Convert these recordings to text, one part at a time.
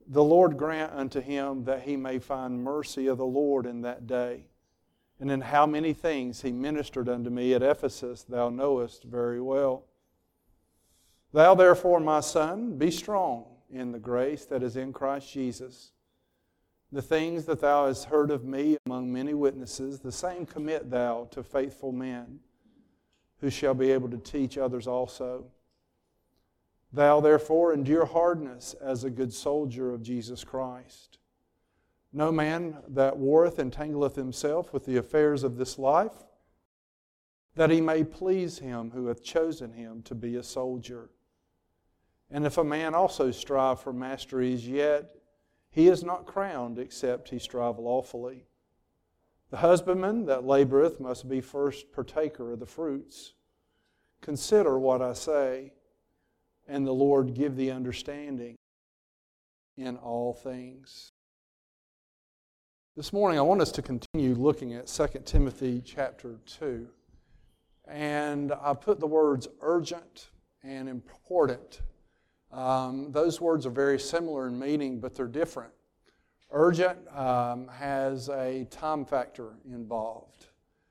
The Lord grant unto him that he may find mercy of the Lord in that day. And in how many things he ministered unto me at Ephesus, thou knowest very well. Thou therefore, my son, be strong in the grace that is in Christ Jesus. The things that thou hast heard of me among many witnesses, the same commit thou to faithful men, who shall be able to teach others also. Thou therefore endure hardness as a good soldier of Jesus Christ. No man that warreth entangleth himself with the affairs of this life, that he may please him who hath chosen him to be a soldier. And if a man also strive for masteries, yet he is not crowned except he strive lawfully. The husbandman that laboreth must be first partaker of the fruits. Consider what I say, and the Lord give thee understanding in all things. This morning I want us to continue looking at 2 Timothy chapter 2. And I put the words urgent and important. Those words are very similar in meaning, but they're different. Urgent has a time factor involved.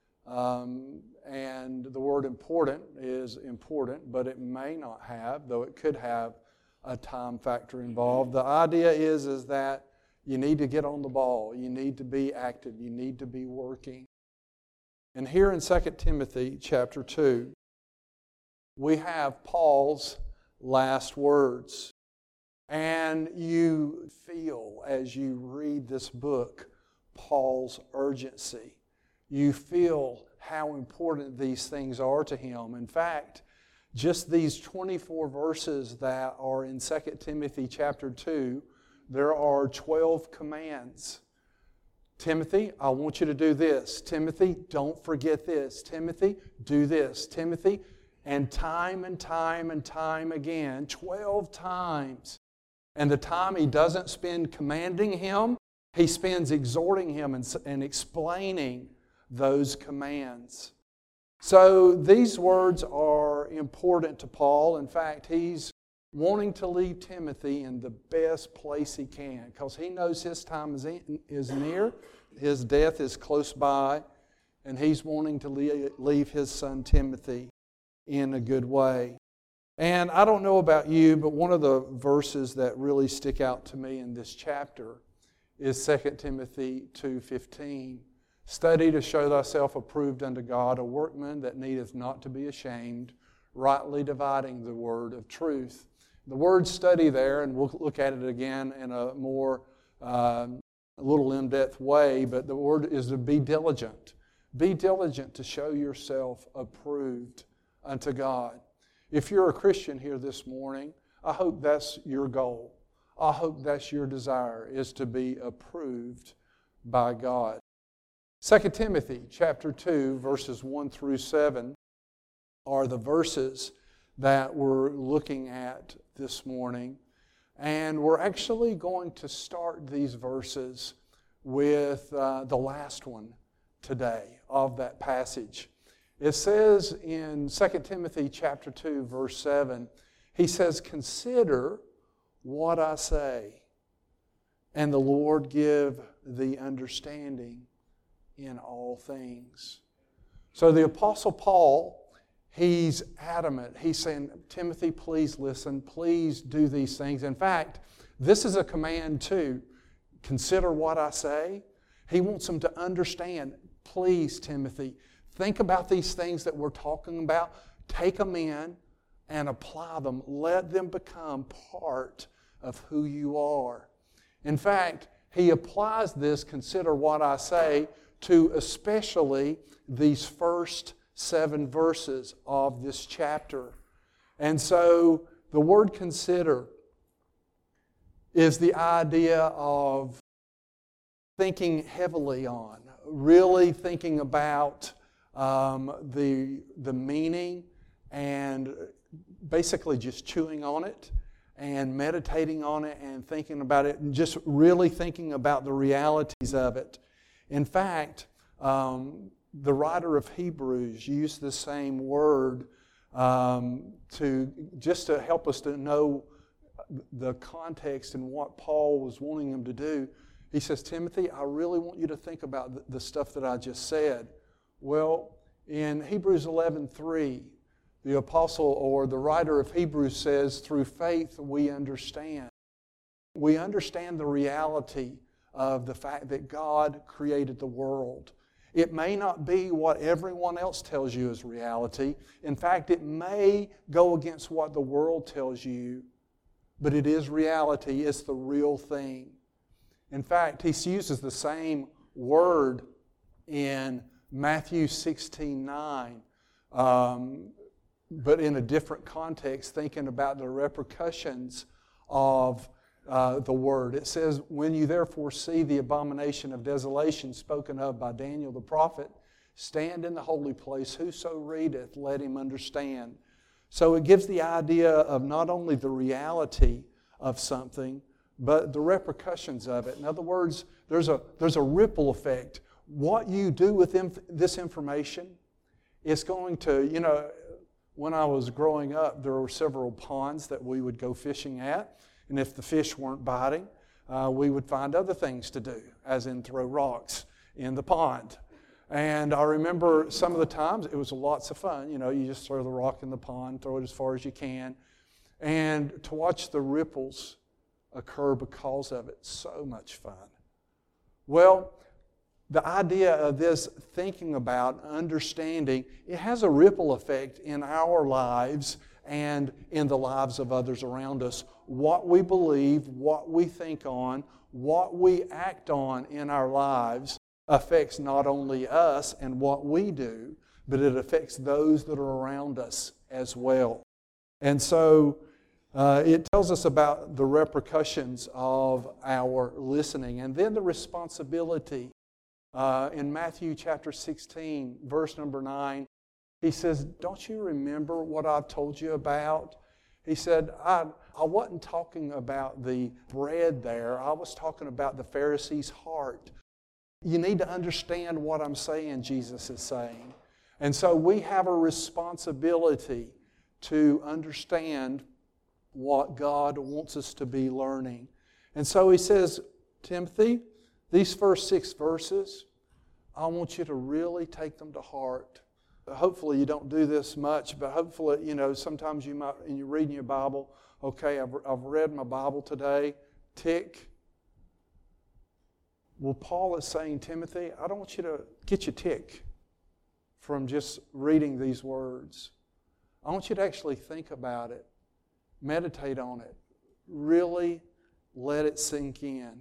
And the word important is important, but it may not have, though it could have a time factor involved. The idea is that you need to get on the ball. You need to be active. You need to be working. And here in 2 Timothy chapter 2, we have Paul's last words. And you feel, as you read this book, Paul's urgency. You feel how important these things are to him. In fact, just these 24 verses that are in 2 Timothy chapter 2, there are 12 commands. Timothy, I want you to do this. Timothy, don't forget this. Timothy, do this. Timothy, and time and time and time again, 12 times. And the time he doesn't spend commanding him, he spends exhorting him and explaining those commands. So these words are important to Paul. In fact, he's wanting to leave Timothy in the best place he can because he knows his time is near, his death is close by, and he's wanting to leave his son Timothy in a good way. And I don't know about you, but one of the verses that really stick out to me in this chapter is 2 Timothy 2:15. Study to show thyself approved unto God, a workman that needeth not to be ashamed, rightly dividing the word of truth. The word study there, and we'll look at it again in a more, a little in-depth way, but the word is to be diligent. Be diligent to show yourself approved unto God. If you're a Christian here this morning, I hope that's your goal. I hope that's your desire, is to be approved by God. 2 Timothy chapter 2, verses 1 through 7 are the verses that we're looking at this morning. And we're actually going to start these verses with the last one today of that passage. It says in 2 Timothy chapter 2, verse 7, he says, "Consider what I say, and the Lord give thee understanding in all things." So the Apostle Paul, he's adamant. He's saying, Timothy, please listen. Please do these things. In fact, this is a command too. Consider what I say. He wants them to understand. Please, Timothy, think about these things that we're talking about. Take them in and apply them. Let them become part of who you are. In fact, he applies this, consider what I say, to especially these first 7 verses of this chapter. And so the word consider is the idea of thinking heavily on, really thinking about the meaning and basically just chewing on it and meditating on it and thinking about it and just really thinking about the realities of it. In fact, the writer of Hebrews used the same word to help us to know the context and what Paul was wanting him to do, he says, Timothy, I really want you to think about the stuff that I just said. Well, in Hebrews 11:3, the apostle or the writer of Hebrews says, through faith we understand. We understand the reality of the fact that God created the world. It may not be what everyone else tells you is reality. In fact, it may go against what the world tells you, but it is reality. It's the real thing. In fact, he uses the same word in Matthew 16:9, but in a different context, thinking about the repercussions of the word. It says, when you therefore see the abomination of desolation spoken of by Daniel the prophet, stand in the holy place, whoso readeth, let him understand. So it gives the idea of not only the reality of something, but the repercussions of it. In other words, there's a ripple effect. What you do with this information is going to, when I was growing up, there were several ponds that we would go fishing at. And if the fish weren't biting, we would find other things to do, as in throw rocks in the pond. And I remember some of the times it was lots of fun. You just throw the rock in the pond, throw it as far as you can. And to watch the ripples occur because of it, so much fun. Well, the idea of this thinking about, understanding, it has a ripple effect in our lives and in the lives of others around us. What we believe, what we think on, what we act on in our lives affects not only us and what we do, but it affects those that are around us as well. And so it tells us about the repercussions of our listening. And then the responsibility. In Matthew chapter 16, verse number 9, he says, don't you remember what I've told you about? He said, I wasn't talking about the bread there. I was talking about the Pharisee's heart. You need to understand what I'm saying, Jesus is saying. And so we have a responsibility to understand what God wants us to be learning. And so he says, Timothy, these first 6 verses, I want you to really take them to heart. Hopefully you don't do this much, but hopefully, sometimes you might, and you're reading your Bible, okay, I've read my Bible today, tick. Well, Paul is saying, Timothy, I don't want you to get your tick from just reading these words. I want you to actually think about it, meditate on it, really let it sink in.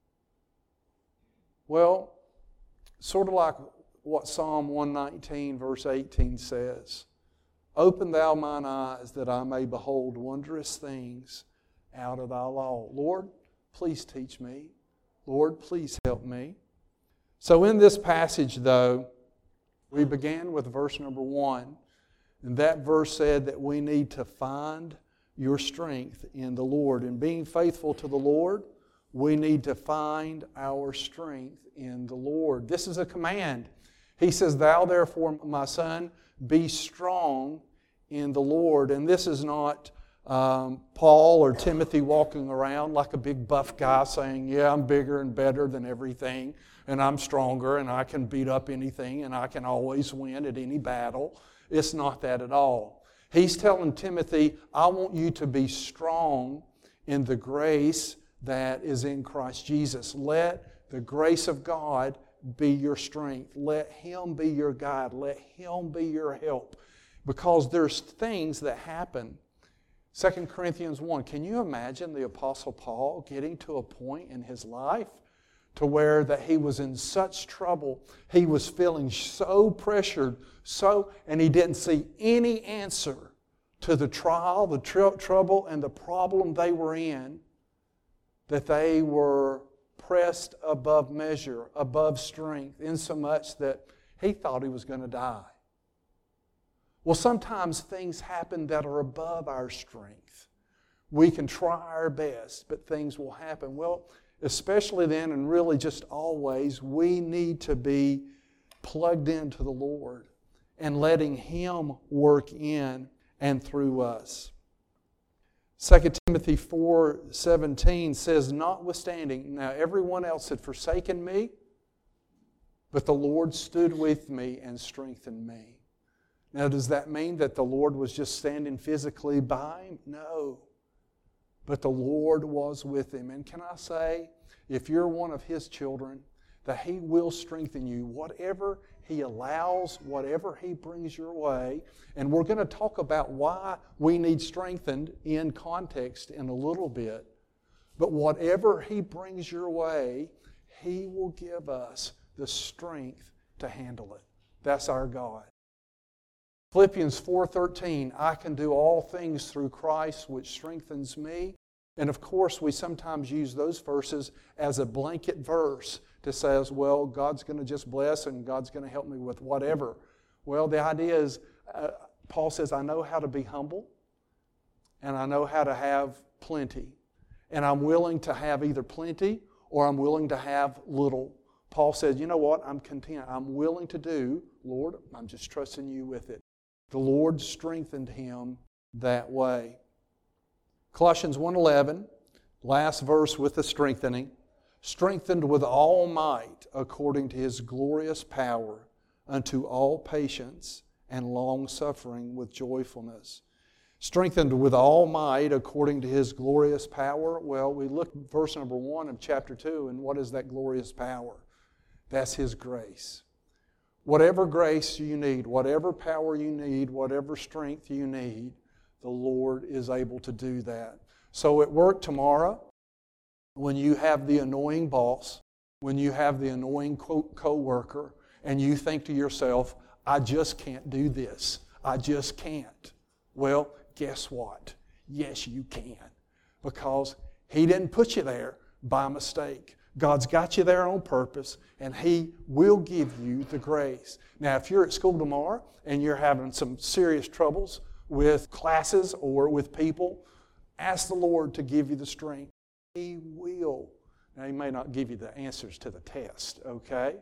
Well, sort of like what Psalm 119 verse 18 says, open thou mine eyes that I may behold wondrous things out of thy law. Lord, please teach me. Lord, please help me. So in this passage, though, we began with verse number 1. And that verse said that we need to find your strength in the Lord. And being faithful to the Lord, we need to find our strength in the Lord. This is a command. He says, thou therefore, my son, be strong in the Lord. And this is not Paul or Timothy walking around like a big buff guy saying, yeah, I'm bigger and better than everything, and I'm stronger, and I can beat up anything, and I can always win at any battle. It's not that at all. He's telling Timothy, I want you to be strong in the grace that is in Christ Jesus. Let the grace of God be your strength. Let Him be your guide. Let Him be your help. Because there's things that happen. 2 Corinthians 1, can you imagine the Apostle Paul getting to a point in his life to where that he was in such trouble, he was feeling so pressured, and he didn't see any answer to the trial, the trouble, and the problem they were in, that they were pressed above measure, above strength, insomuch that he thought he was going to die. Well, sometimes things happen that are above our strength. We can try our best, but things will happen. Well, especially then, and really just always, we need to be plugged into the Lord and letting Him work in and through us. 2 Timothy 4:17 says, notwithstanding, now everyone else had forsaken me, but the Lord stood with me and strengthened me. Now, does that mean that the Lord was just standing physically by him? No. But the Lord was with him. And can I say, if you're one of His children, that He will strengthen you, whatever He allows, whatever He brings your way. And we're going to talk about why we need strengthened in context in a little bit. But whatever He brings your way, He will give us the strength to handle it. That's our God. Philippians 4:13, I can do all things through Christ which strengthens me. And of course, we sometimes use those verses as a blanket verse to say, well, God's going to just bless and God's going to help me with whatever. Well, the idea is, Paul says, I know how to be humble and I know how to have plenty. And I'm willing to have either plenty or I'm willing to have little. Paul says, you know what, I'm content. I'm willing to do, Lord, I'm just trusting you with it. The Lord strengthened him that way. Colossians 1:11, last verse with the strengthening. Strengthened with all might according to His glorious power unto all patience and long-suffering with joyfulness. Strengthened with all might according to His glorious power. Well, we look at verse number 1 of chapter 2, and what is that glorious power? That's His grace. Whatever grace you need, whatever power you need, whatever strength you need, the Lord is able to do that. So at work tomorrow, when you have the annoying boss, when you have the annoying co-worker, and you think to yourself, I just can't do this. I just can't. Well, guess what? Yes, you can. Because He didn't put you there by mistake. God's got you there on purpose, and He will give you the grace. Now, if you're at school tomorrow and you're having some serious troubles with classes or with people, ask the Lord to give you the strength. He will. Now, He may not give you the answers to the test, okay?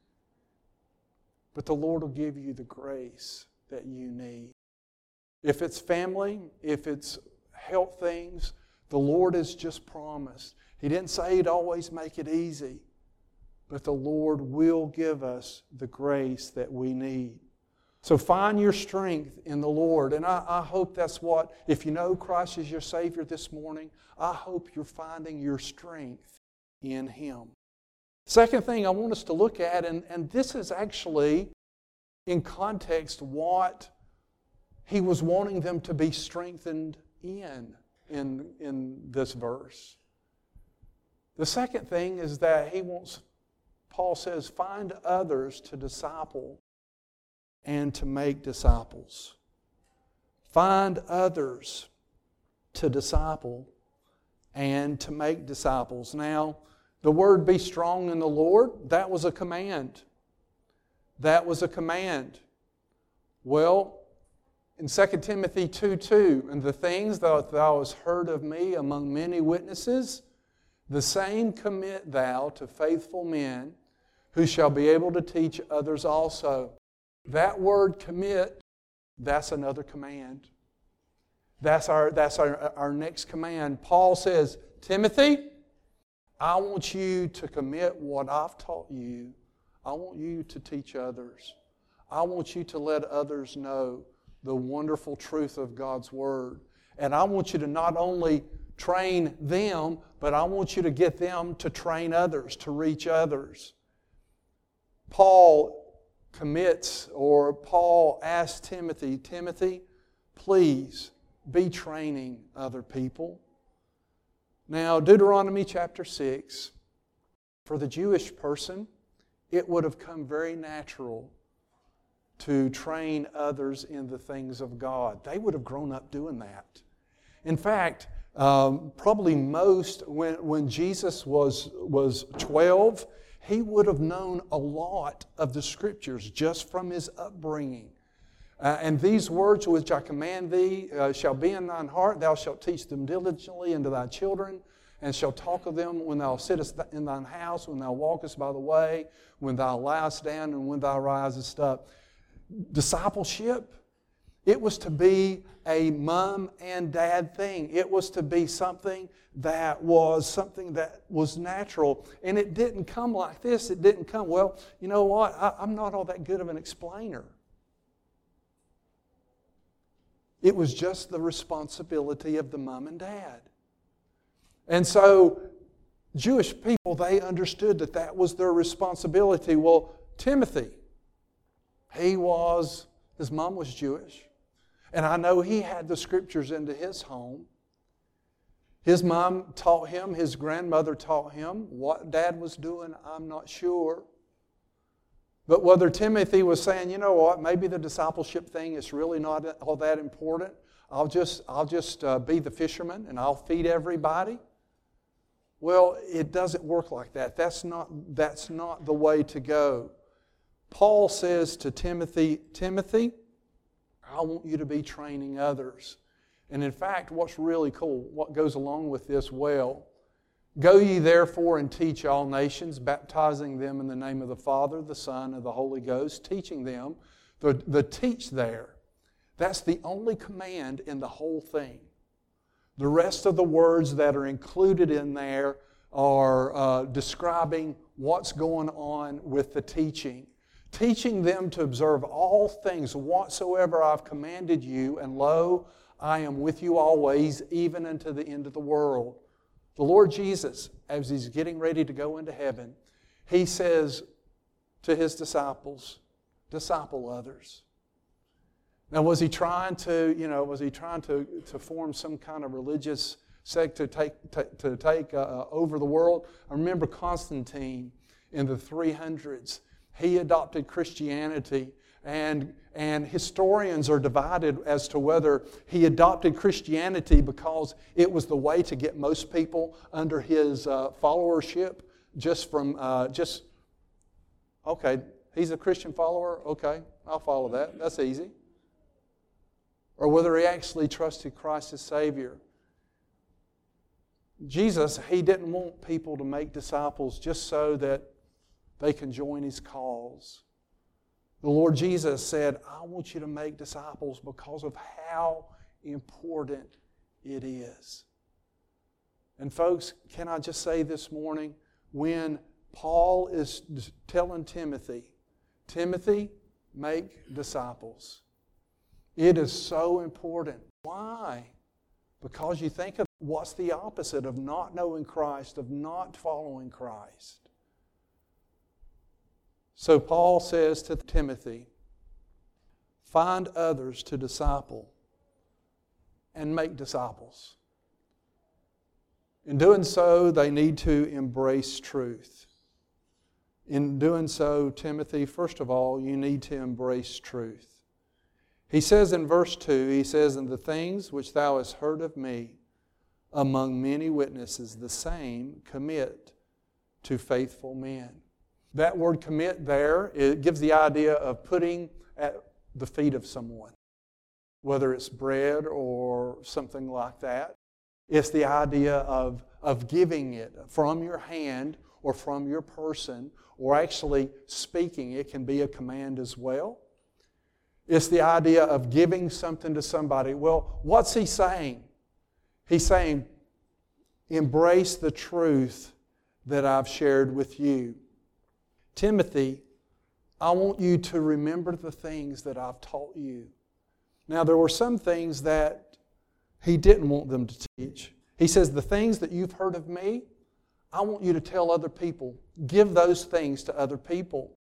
But the Lord will give you the grace that you need. If it's family, if it's health things, the Lord has just promised. He didn't say He'd always make it easy, but the Lord will give us the grace that we need. So find your strength in the Lord. And I hope that's what, if you know Christ is your Savior this morning, I hope you're finding your strength in Him. Second thing I want us to look at, and this is actually in context what He was wanting them to be strengthened in this verse. The second thing is that Paul says, find others to disciple and to make disciples. Find others to disciple and to make disciples. Now, the word be strong in the Lord, that was a command. That was a command. Well, in 2 Timothy 2:2, and the things that thou hast heard of me among many witnesses, the same commit thou to faithful men who shall be able to teach others also. That word commit, that's another command. That's our next command. Paul says, Timothy, I want you to commit what I've taught you. I want you to teach others. I want you to let others know the wonderful truth of God's Word. And I want you to not only train them, but I want you to get them to train others, to reach others. Paul asks Timothy, please be training other people. Now, Deuteronomy chapter 6, for the Jewish person, it would have come very natural to train others in the things of God. They would have grown up doing that. In fact, probably when Jesus was 12, he would have known a lot of the Scriptures just from his upbringing. And these words which I command thee shall be in thine heart. Thou shalt teach them diligently unto thy children, and shalt talk of them when thou sittest in thine house, when thou walkest by the way, when thou liest down, and when thou risest up. Discipleship It was to be a mom and dad thing. It was to be something that was natural. And it didn't come like this. It didn't come, well, you know what? I'm not all that good of an explainer. It was just the responsibility of the mom and dad. And so Jewish people, they understood that that was their responsibility. Well, Timothy, his mom was Jewish. And I know he had the Scriptures into his home. His mom taught him, his grandmother taught him. What Dad was doing, I'm not sure. But whether Timothy was saying, you know what, maybe the discipleship thing is really not all that important. I'll just be the fisherman and I'll feed everybody. Well, it doesn't work like that. That's not the way to go. Paul says to Timothy, I want you to be training others. And in fact, what's really cool, what goes along with this well, go ye therefore and teach all nations, baptizing them in the name of the Father, the Son, and the Holy Ghost, teaching them. The teach there, that's the only command in the whole thing. The rest of the words that are included in there are describing what's going on with the teaching. Teaching them to observe all things whatsoever I've commanded you, and lo, I am with you always, even unto the end of the world. The Lord Jesus, as He's getting ready to go into heaven, He says to His disciples, disciple others. Now, was He trying to form some kind of religious sect to take over the world? I remember Constantine in the 300s. He adopted Christianity, and historians are divided as to whether he adopted Christianity because it was the way to get most people under his followership okay, he's a Christian follower, okay, I'll follow that, that's easy. Or whether he actually trusted Christ as Savior. Jesus, He didn't want people to make disciples just so that they can join His cause. The Lord Jesus said, I want you to make disciples because of how important it is. And folks, can I just say this morning, when Paul is telling Timothy, make disciples. It is so important. Why? Because you think of what's the opposite of not knowing Christ, of not following Christ. So Paul says to Timothy, find others to disciple and make disciples. In doing so, they need to embrace truth. In doing so, Timothy, first of all, you need to embrace truth. He says in verse 2, he says, and the things which thou hast heard of me among many witnesses, the same commit to faithful men. That word commit there, it gives the idea of putting at the feet of someone, whether it's bread or something like that. It's the idea of giving it from your hand or from your person, or actually speaking. It can be a command as well. It's the idea of giving something to somebody. Well, what's he saying? He's saying, embrace the truth that I've shared with you. Timothy, I want you to remember the things that I've taught you. Now, there were some things that he didn't want them to teach. He says, the things that you've heard of me, I want you to tell other people. Give those things to other people.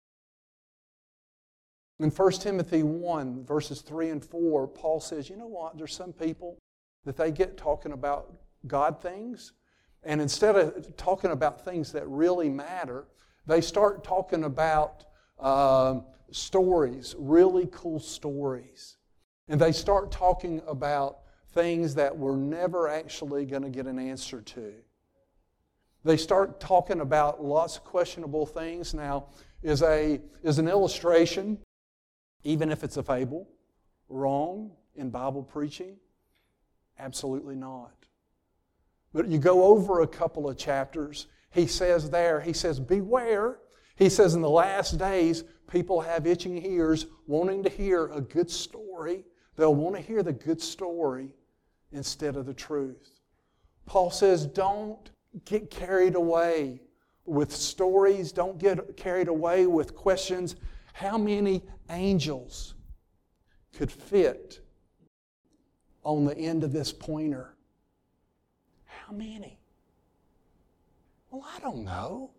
In 1 Timothy 1, verses 3 and 4, Paul says, you know what? There's some people that they get talking about God things, and instead of talking about things that really matter, they start talking about stories, really cool stories. And they start talking about things that we're never actually going to get an answer to. They start talking about lots of questionable things. Now, is an illustration, even if it's a fable, wrong in Bible preaching? Absolutely not. But you go over a couple of chapters, he says, beware. He says, in the last days, People have itching ears wanting to hear a good story. They'll want to hear the good story instead of the truth. Paul says, don't get carried away with stories. Don't get carried away with questions. How many angels could fit on the end of this pointer? How many? Well, I don't know.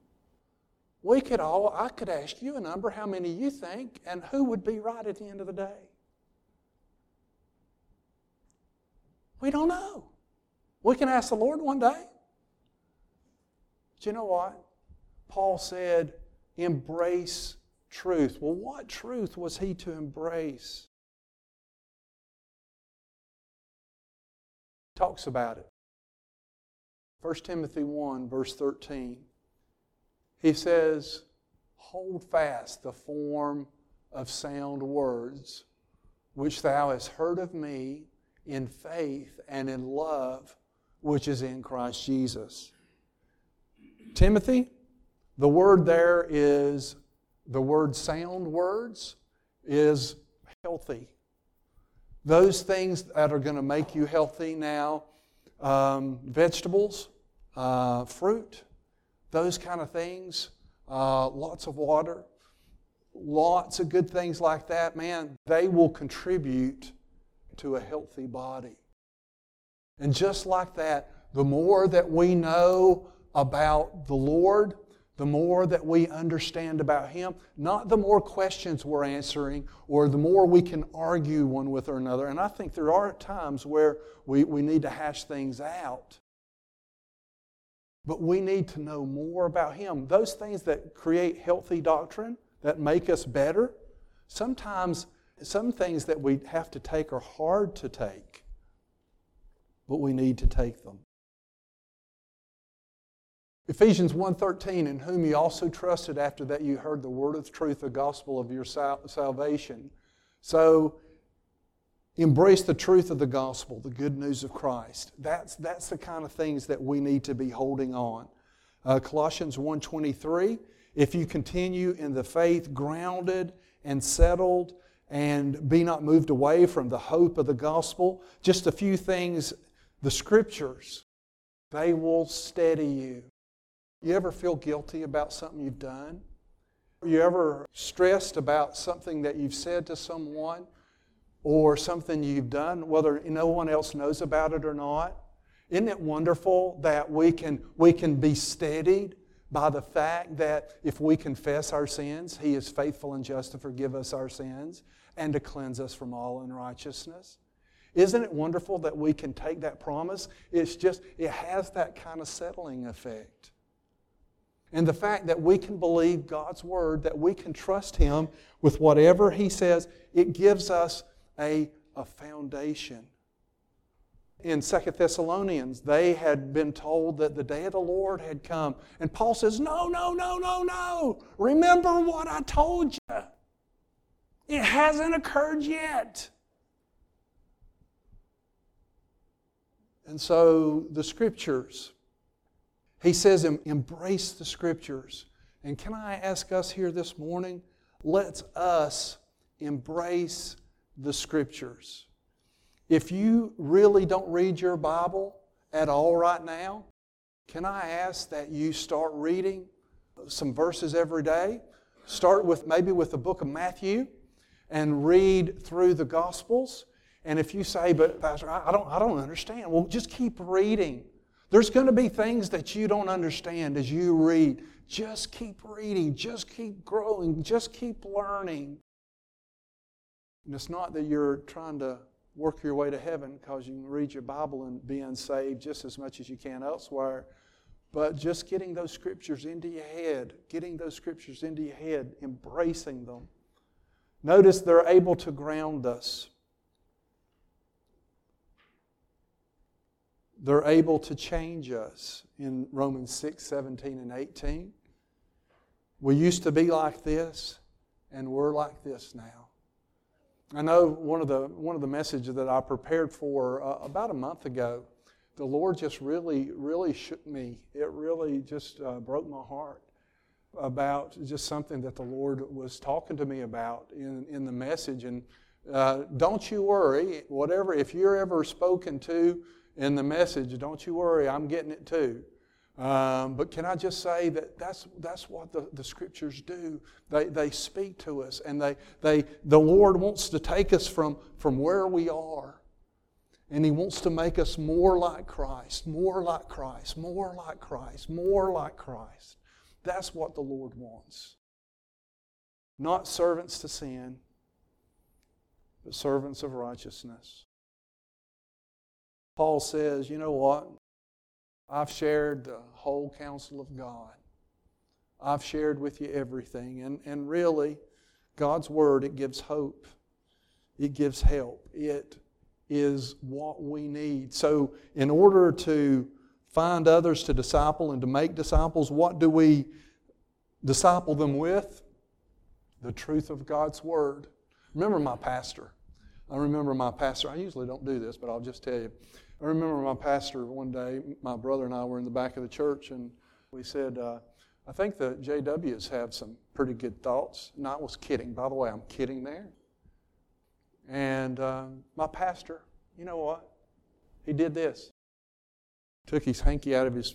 I could ask you a number, how many you think, and who would be right at the end of the day? We don't know. We can ask the Lord one day. But you know what? Paul said, embrace truth. Well, what truth was he to embrace? He talks about it. 1 Timothy 1, verse 13. He says, hold fast the form of sound words, which thou hast heard of me in faith and in love, which is in Christ Jesus. Timothy, the word there is, the word sound words is healthy. Those things that are going to make you healthy now, vegetables, fruit, those kind of things, lots of water, lots of good things like that, man, they will contribute to a healthy body. And just like that, the more that we know about the Lord, the more that we understand about Him, not the more questions we're answering or the more we can argue one with another. And I think there are times where we need to hash things out. But we need to know more about Him. Those things that create healthy doctrine, that make us better, sometimes some things that we have to take are hard to take, but we need to take them. Ephesians 1:13, in whom you also trusted after that you heard the word of truth, the gospel of your salvation. So, embrace the truth of the gospel, the good news of Christ. That's the kind of things that we need to be holding on. Colossians 1:23, if you continue in the faith, grounded and settled, and be not moved away from the hope of the gospel. Just a few things, the Scriptures, they will steady you. You ever feel guilty about something you've done? You ever stressed about something that you've said to someone or something you've done, whether no one else knows about it or not? Isn't it wonderful that we can be steadied by the fact that if we confess our sins, He is faithful and just to forgive us our sins and to cleanse us from all unrighteousness? Isn't it wonderful that we can take that promise? It has that kind of settling effect. And the fact that we can believe God's Word, that we can trust Him with whatever He says, it gives us a foundation. In 2 Thessalonians, they had been told that the day of the Lord had come. And Paul says, no. Remember what I told you. It hasn't occurred yet. And so the Scriptures, he says, embrace the Scriptures. And can I ask us here this morning, let's us embrace the Scriptures. If you really don't read your Bible at all right now, can I ask that you start reading some verses every day? Start maybe with the book of Matthew and read through the Gospels. And if you say, but Pastor, I don't understand. Well, just keep reading. There's going to be things that you don't understand as you read. Just keep reading. Just keep growing. Just keep learning. And it's not that you're trying to work your way to heaven because you can read your Bible and be unsaved just as much as you can elsewhere. But just getting those Scriptures into your head, embracing them. Notice they're able to ground us. They're able to change us in Romans 6, 17, and 18. We used to be like this, and we're like this now. I know one of the messages that I prepared for about a month ago, the Lord just really shook me. It really just broke my heart. about just something that the Lord was talking to me about in the message. And don't you worry, whatever, if you're ever spoken to in the message, don't you worry, I'm getting it too. But can I just say that that's what the Scriptures do. They speak to us, and the Lord wants to take us from where we are. And He wants to make us more like Christ, more like Christ, more like Christ, more like Christ. That's what the Lord wants. Not servants to sin, but servants of righteousness. Paul says, you know what? I've shared the whole counsel of God. I've shared with you everything. And really, God's Word, it gives hope. It gives help. It is what we need. So in order to find others to disciple and to make disciples, what do we disciple them with? The truth of God's Word. Remember my pastor. I usually don't do this, but I'll just tell you. I remember my pastor one day, my brother and I were in the back of the church, and we said, I think the JWs have some pretty good thoughts. And I was kidding. By the way, I'm kidding there. And my pastor, you know what? He did this. Took his hanky out of his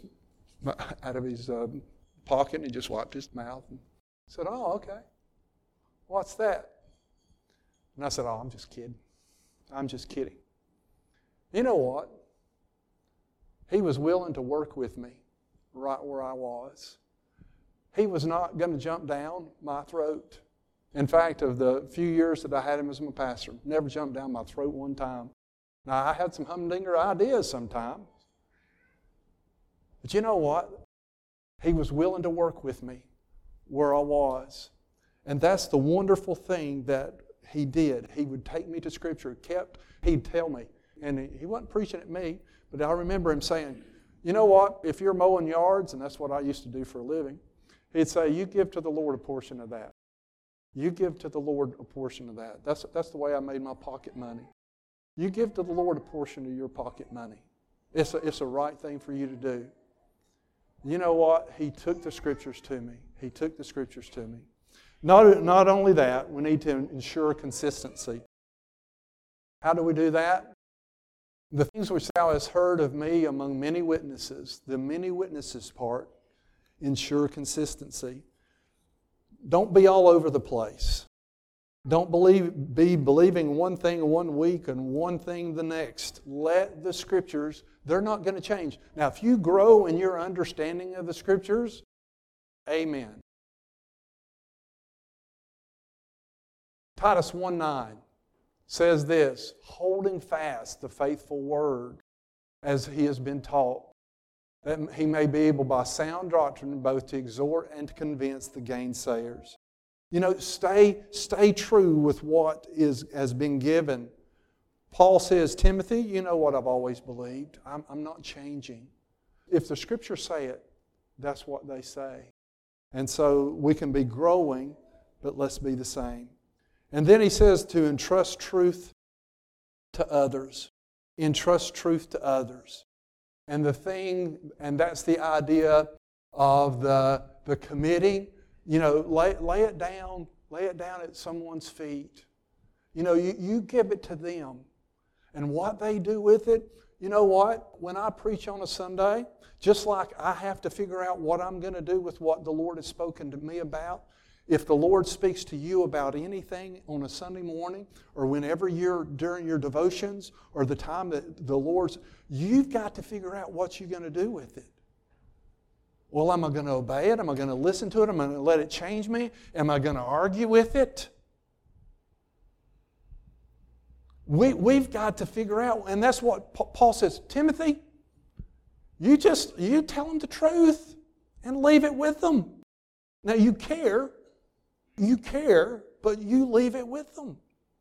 pocket and he just wiped his mouth and said, "Oh, okay. What's that?" And I said, "Oh, I'm just kidding. I'm just kidding." You know what? He was willing to work with me right where I was. He was not going to jump down my throat. In fact, of the few years that I had him as my pastor, never jumped down my throat one time. Now, I had some humdinger ideas sometimes. But you know what? He was willing to work with me where I was. And that's the wonderful thing that he did. He would take me to Scripture. He'd tell me. And he wasn't preaching at me, but I remember him saying, you know what? If you're mowing yards, and that's what I used to do for a living, he'd say, you give to the Lord a portion of that. You give to the Lord a portion of that. That's the way I made my pocket money. You give to the Lord a portion of your pocket money. It's a right thing for you to do. You know what? He took the Scriptures to me. He took the Scriptures to me. Not only that, we need to ensure consistency. How do we do that? The things which thou hast heard of me among many witnesses, the many witnesses part, ensure consistency. Don't be all over the place. Don't be believing one thing one week and one thing the next. Let the Scriptures, they're not going to change. Now, if you grow in your understanding of the Scriptures, amen. Titus 1:9 says this, holding fast the faithful word as he has been taught, that he may be able by sound doctrine both to exhort and to convince the gainsayers. You know, stay true with what has been given. Paul says, Timothy, you know what I've always believed. I'm not changing. If the Scriptures say it, that's what they say. And so we can be growing, but let's be the same. And then he says to entrust truth to others. Entrust truth to others. And that's the idea of the committing. You know, lay it down at someone's feet. You know, you give it to them. And what they do with it, you know what? When I preach on a Sunday, just like I have to figure out what I'm going to do with what the Lord has spoken to me about, if the Lord speaks to you about anything on a Sunday morning or whenever you're during your devotions or the time that the Lord's, you've got to figure out what you're going to do with it. Well, am I going to obey it? Am I going to listen to it? Am I going to let it change me? Am I going to argue with it? We've got to figure out, and that's what Paul says, Timothy, you tell them the truth and leave it with them. Now you care, but you leave it with them.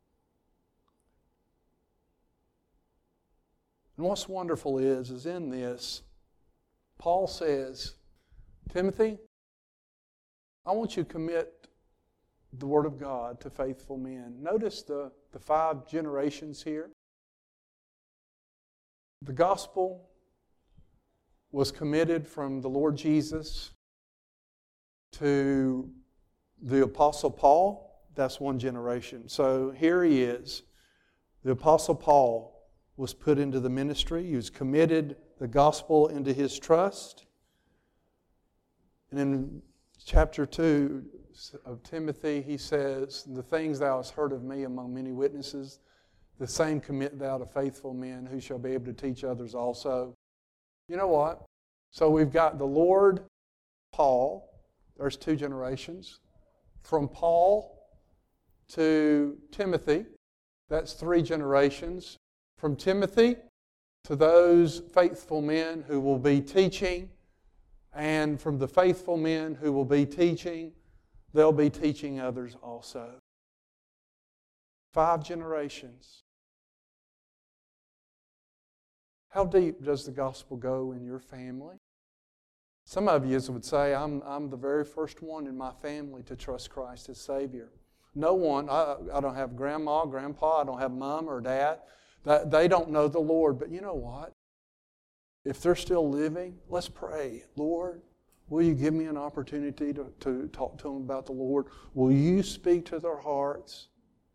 And what's wonderful is in this, Paul says, Timothy, I want you to commit the Word of God to faithful men. Notice the 5 generations here. The gospel was committed from the Lord Jesus to the Apostle Paul, that's one generation. So here he is. The Apostle Paul was put into the ministry. He was committed the gospel into his trust. And in chapter 2 of Timothy, he says, "The things thou hast heard of me among many witnesses, the same commit thou to faithful men who shall be able to teach others also." You know what? So we've got the Lord, Paul. There's 2 generations. From Paul to Timothy, that's 3 generations. From Timothy to those faithful men who will be teaching, and from the faithful men who will be teaching, they'll be teaching others also. 5 generations. How deep does the gospel go in your family? Some of you would say, I'm the very first one in my family to trust Christ as Savior. No one, I don't have grandma, grandpa, I don't have mom or dad. They don't know the Lord. But you know what? If they're still living, let's pray. Lord, will you give me an opportunity to talk to them about the Lord? Will you speak to their hearts?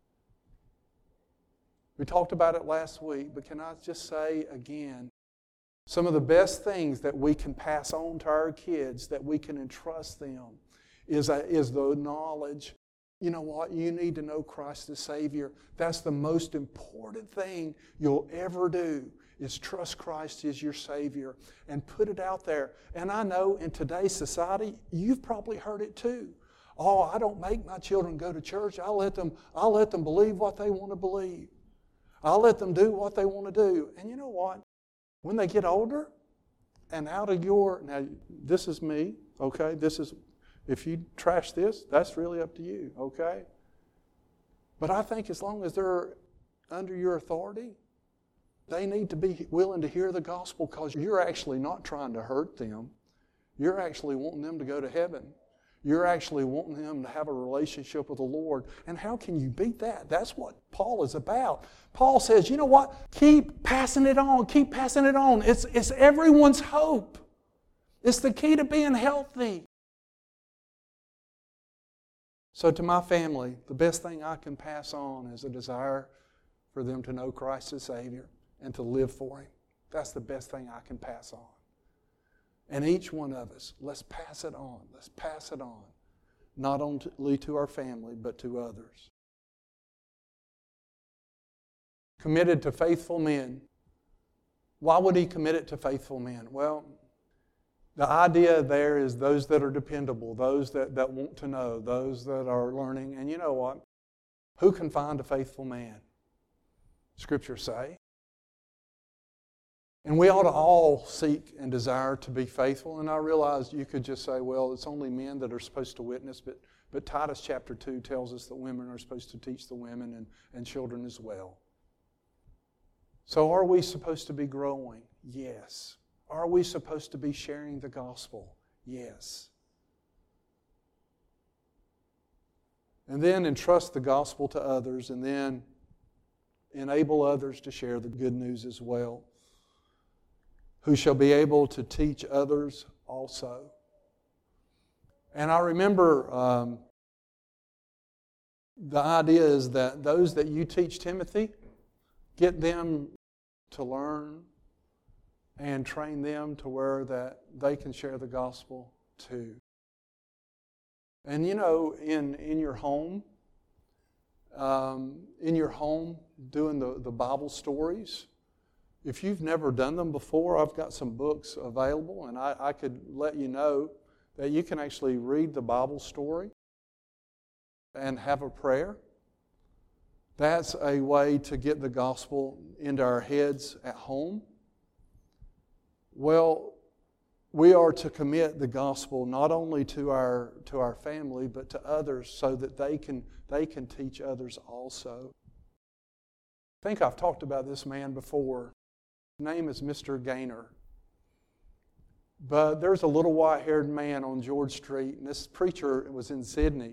We talked about it last week, but can I just say again, some of the best things that we can pass on to our kids, that we can entrust them, is the knowledge. You know what? You need to know Christ as Savior. That's the most important thing you'll ever do, is trust Christ as your Savior and put it out there. And I know in today's society, you've probably heard it too. Oh, I don't make my children go to church. I'll let them believe what they want to believe. I'll let them do what they want to do. And you know what? When they get older and out of now this is me, okay? If you trash this, that's really up to you, okay? But I think as long as they're under your authority, they need to be willing to hear the gospel, because you're actually not trying to hurt them. You're actually wanting them to go to heaven. You're actually wanting them to have a relationship with the Lord. And how can you beat that? That's what Paul is about. Paul says, you know what? Keep passing it on. Keep passing it on. It's everyone's hope. It's the key to being healthy. So to my family, the best thing I can pass on is a desire for them to know Christ as Savior and to live for Him. That's the best thing I can pass on. And each one of us, let's pass it on. Let's pass it on. Not only to our family, but to others. Committed to faithful men. Why would he commit it to faithful men? Well, the idea there is those that are dependable, those that want to know, those that are learning. And you know what? Who can find a faithful man? Scriptures say. And we ought to all seek and desire to be faithful. And I realize you could just say, well, it's only men that are supposed to witness. But Titus chapter 2 tells us that women are supposed to teach the women and children as well. So are we supposed to be growing? Yes. Are we supposed to be sharing the gospel? Yes. And then entrust the gospel to others, and then enable others to share the good news as well, who shall be able to teach others also. And I remember the idea is that those that you teach Timothy, get them to learn and train them to where that they can share the gospel too. And you know, in your home, doing the Bible stories, if you've never done them before, I've got some books available, and I could let you know that you can actually read the Bible story and have a prayer. That's a way to get the gospel into our heads at home. Well, we are to commit the gospel not only to our family, but to others, so that they can teach others also. I think I've talked about this man before. His name is Mr. Gaynor. But there's a little white-haired man on George Street, and this preacher was in Sydney.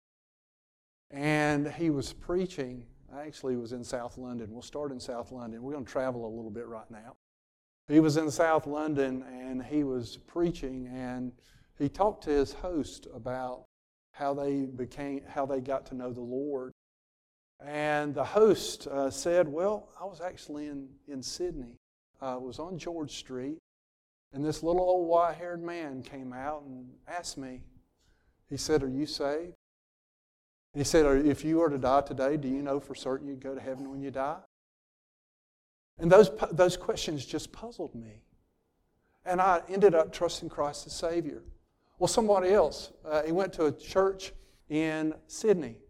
And he was preaching. Actually, he was in South London. We'll start in South London. We're going to travel a little bit right now. He was in South London, and he was preaching, and he talked to his host about how they got to know the Lord. And the host said, well, I was actually in Sydney. I was on George Street, and this little old white-haired man came out and asked me, he said, are you saved? And he said, if you were to die today, do you know for certain you'd go to heaven when you die? And those questions just puzzled me. And I ended up trusting Christ as Savior. Well, somebody else, he went to a church in Sydney.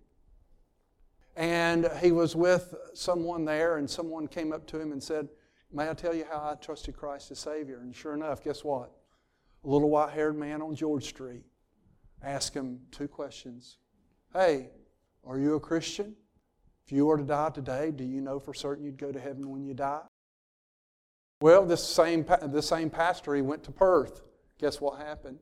And he was with someone there, and someone came up to him and said, may I tell you how I trusted Christ as Savior? And sure enough, guess what? A little white-haired man on George Street asked him 2 questions. Hey, are you a Christian? If you were to die today, do you know for certain you'd go to heaven when you die? Well, this same pastor, he went to Perth. Guess what happened?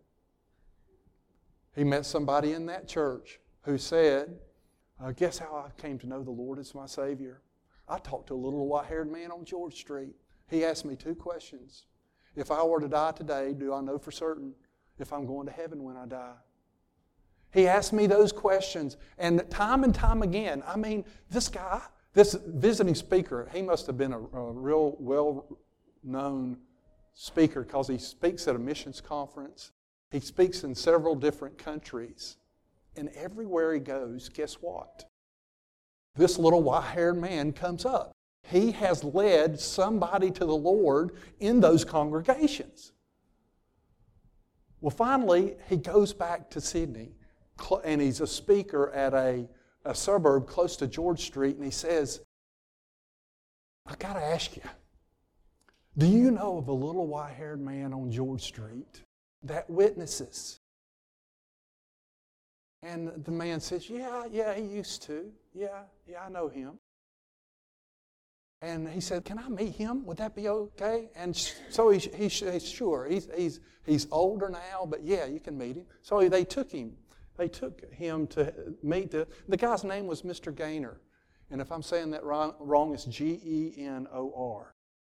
He met somebody in that church who said, guess how I came to know the Lord as my Savior? I talked to a little white-haired man on George Street. He asked me 2 questions. If I were to die today, do I know for certain if I'm going to heaven when I die? He asked me those questions, and time again, I mean, this guy, this visiting speaker, he must have been a real well-known speaker because he speaks at a missions conference. He speaks in several different countries. And everywhere he goes, guess what? This little white-haired man comes up. He has led somebody to the Lord in those congregations. Well, finally, he goes back to Sydney, and he's a speaker at a suburb close to George Street, and he says, I got to ask you, do you know of a little white-haired man on George Street that witnesses? And the man says, yeah, he used to. Yeah, I know him. And he said, can I meet him? Would that be okay? And so he's sure. He's older now, but yeah, you can meet him. So they took him. They took him to meet the guy's name was Mr. Gaynor. And if I'm saying that wrong, it's Genor.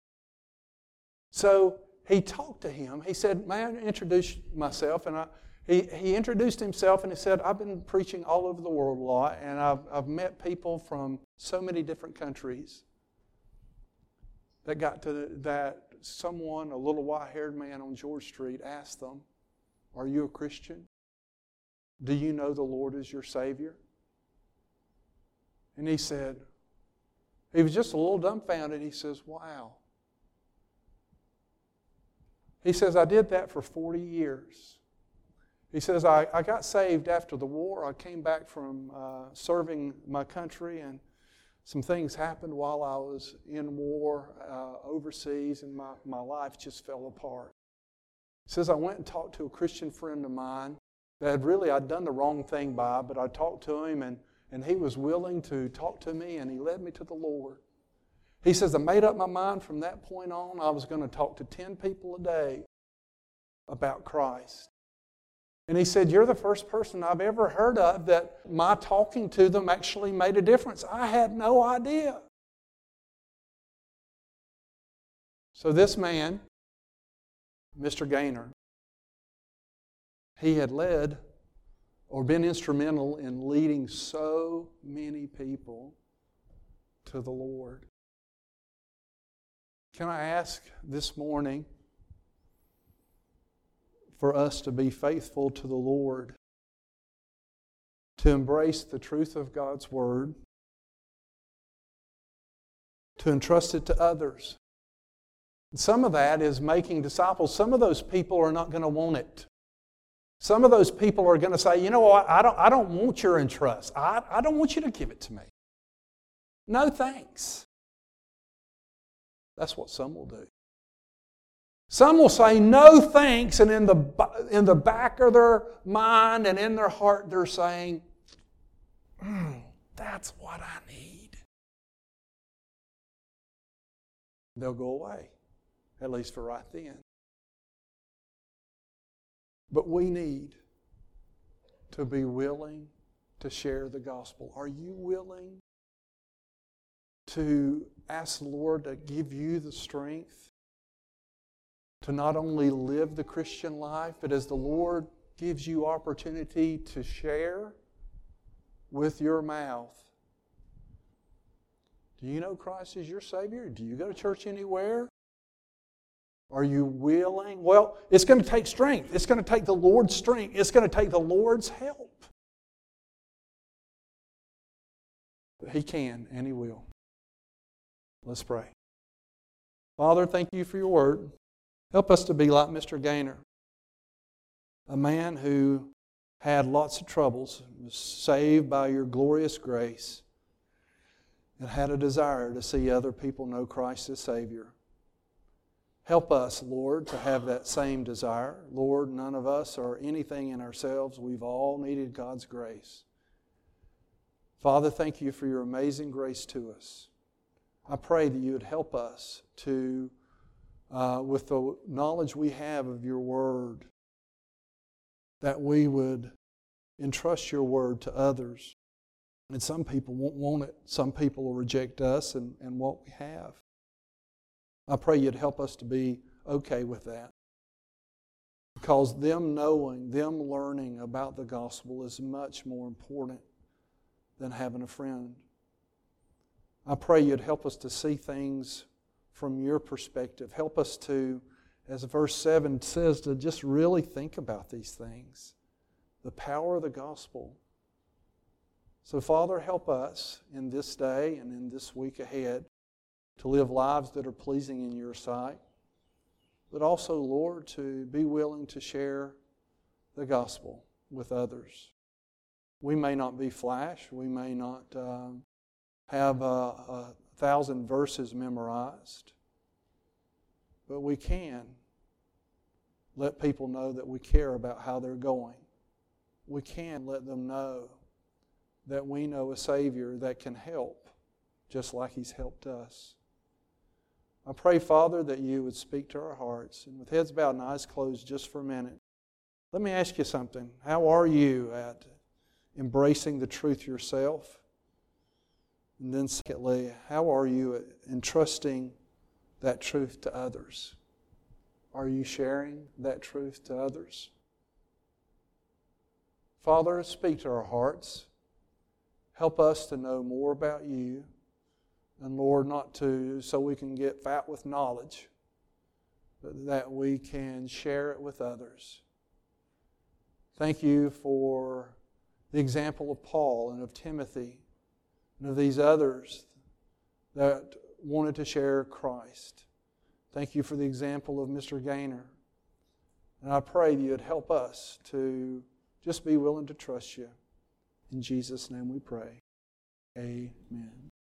So he talked to him. He said, may I introduce myself? And he introduced himself and he said, I've been preaching all over the world a lot, and I've met people from so many different countries that got to that someone, a little white-haired man on George Street, asked them, are you a Christian? Do you know the Lord as your Savior? And he said, he was just a little dumbfounded. He says, wow. He says, I did that for 40 years. He says, I got saved after the war. I came back from serving my country, and some things happened while I was in war overseas, and my life just fell apart. He says, I went and talked to a Christian friend of mine that I'd done the wrong thing by, but I talked to him, and he was willing to talk to me, and he led me to the Lord. He says, I made up my mind from that point on, I was going to talk to 10 people a day about Christ. And he said, you're the first person I've ever heard of that my talking to them actually made a difference. I had no idea. So this man, Mr. Gaynor, he had led or been instrumental in leading so many people to the Lord. Can I ask this morning for us to be faithful to the Lord, to embrace the truth of God's Word, to entrust it to others? Some of that is making disciples. Some of those people are not going to want it. Some of those people are going to say, you know what, I don't want your entrust. I don't want you to give it to me. No thanks. That's what some will do. Some will say no thanks, and in the back of their mind and in their heart they're saying, that's what I need. They'll go away, at least for right then. But we need to be willing to share the gospel. Are you willing to ask the Lord to give you the strength to not only live the Christian life, but as the Lord gives you opportunity to share with your mouth. Do you know Christ is your Savior? Do you go to church anywhere? Are you willing? Well, it's going to take strength. It's going to take the Lord's strength. It's going to take the Lord's help. But He can and He will. Let's pray. Father, thank you for your word. Help us to be like Mr. Gaynor, a man who had lots of troubles, was saved by your glorious grace, and had a desire to see other people know Christ as Savior. Help us, Lord, to have that same desire. Lord, none of us are anything in ourselves. We've all needed God's grace. Father, thank you for your amazing grace to us. I pray that you would help us to, with the knowledge we have of your word, that we would entrust your word to others. And some people won't want it. Some people will reject us and what we have. I pray you'd help us to be okay with that. Because them knowing, them learning about the gospel is much more important than having a friend. I pray you'd help us to see things from your perspective. Help us to, as verse 7 says, to just really think about these things. The power of the gospel. So, Father, help us in this day and in this week ahead to live lives that are pleasing in your sight, but also, Lord, to be willing to share the gospel with others. We may not be flash. We may not have 1,000 verses memorized, but we can let people know that we care about how they're going. We can let them know that we know a Savior that can help, just like He's helped us. I pray, Father, that you would speak to our hearts. And with heads bowed and eyes closed just for a minute, let me ask you something. How are you at embracing the truth yourself? And then secondly, how are you at entrusting that truth to others? Are you sharing that truth to others? Father, speak to our hearts. Help us to know more about you. And Lord, not to so we can get fat with knowledge, but that we can share it with others. Thank you for the example of Paul and of Timothy and of these others that wanted to share Christ. Thank you for the example of Mr. Gaynor. And I pray that you'd help us to just be willing to trust you. In Jesus' name we pray. Amen.